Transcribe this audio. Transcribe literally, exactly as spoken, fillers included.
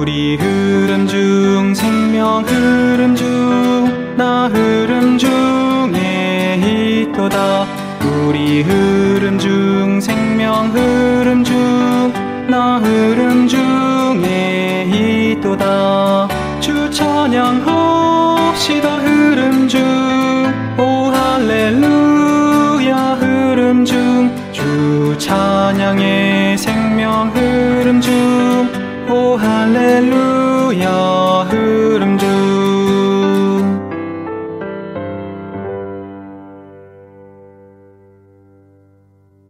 우리 흐름 중 생명 흐름 중 나 흐름 중에 있도다. 우리 흐름 중 생명 흐름 중 나 흐름 중에 있도다. 주 찬양합시다. 흐름 중 오 할렐루야. 흐름 중 주 찬양해